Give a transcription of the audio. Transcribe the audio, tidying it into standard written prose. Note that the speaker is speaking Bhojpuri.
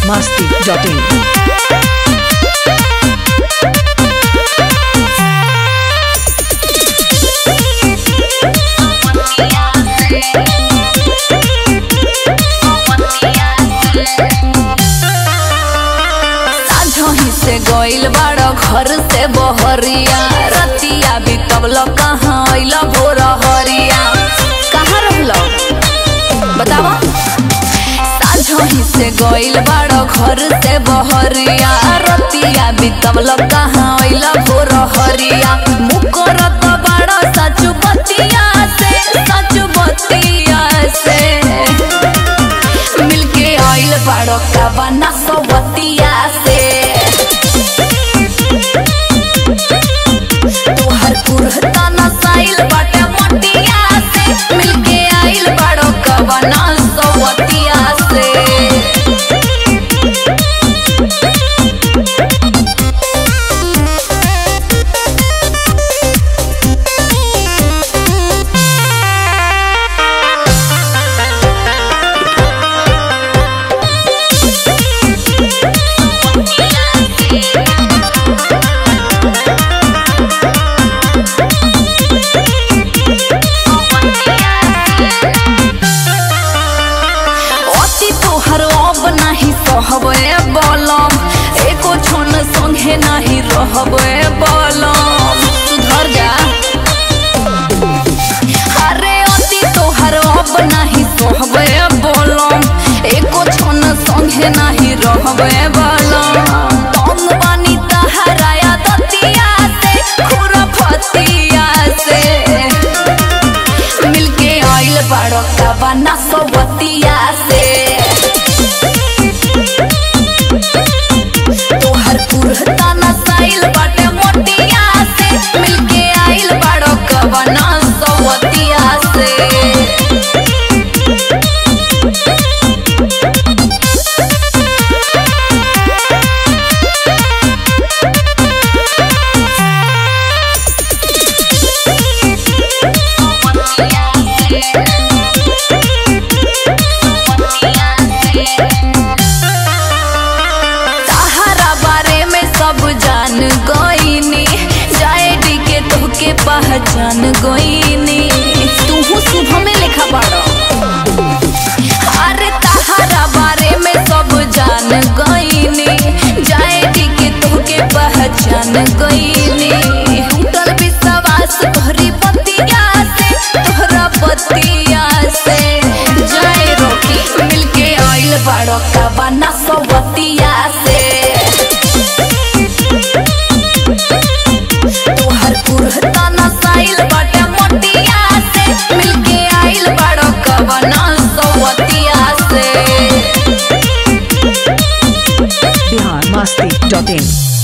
biharmasti.in। गइल बाड़ घर से बहरिया रतिया बितवल कहाँ अइल भोर हरिया कहाँ रहल बतावा। साझही से गइल बाड़ घर से बहरिया रतिया बितवल कहाँ अइल भोर हरिया मुकरत बाड़ सचु बतिया से मिलके आइल बाड़ कवना सवतिया से रहबे बलम एको छोन संगे नहीं रहबे बलम सुधर जा। अरे अति तोहर अब नहीं सहबे बलम एको छोन संगे नहीं रहबे बलम तंग बानी तहराया दतिया से खुरफतिया से मिलके आइल बाड़ कवना सवतिया से पहचान गोइनी तू शुभ में लिखा बाड़ो। अरे तहारा बारे में सब जान गोइनी जाए के तोके पहचान गोइनी टूटल विश्वास तोहरी पतिया से तोहरा पतिया से जाए रोकी मिलके आइल बाड़ो कवना सवतिया से biharmasti.in।